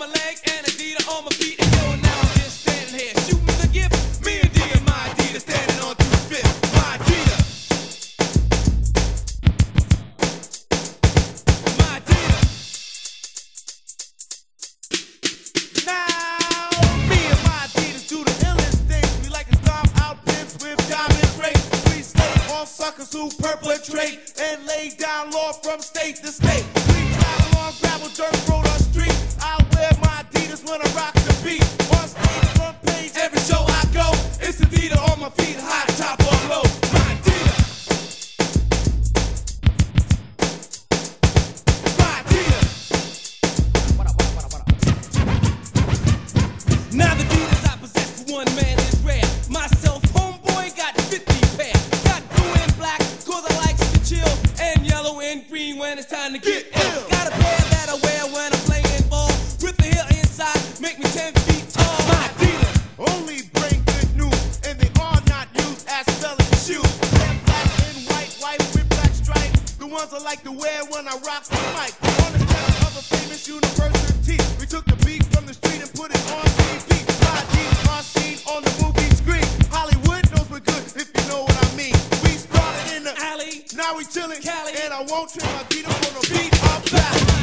my leg and Adidas on my feet. And yo, now I'm just standing here shooting the gift. Me and D and my Adidas standing on 2/5. My Adidas. My Adidas. Now, me and my Adidas do the illest things. We like to stomp out pimps with diamond rings. We slay all suckers who perpetrate and lay down law from state to state. We travel on gravel, dirt road, or street. I wear my Adidas when I rock the beat. On stage, front page, every show I go. It's Adidas on my feet, high top or low. My Adidas. My Adidas. Now the Adidas I possess for one man is rare. Myself, homeboy, got 50 pair. Got blue and black, cause I like to chill. And yellow and green when it's time to get ill. Got a pair that I wear when I'm playing ball. With the heel inside, make me 10 feet tall. My Adidas only bring good news, and they are not used as selling shoes. They're black and white with black stripes. The ones I like to wear when I rock the mic. On the steps of a famous university, we took the beat from the street and put it on TV. My Adidas are seen on the movie screen. Hollywood knows we're good, if you know what I mean. We started in the alley, now we chillin', Cali, and I won't trim my Adidas for no beat or back.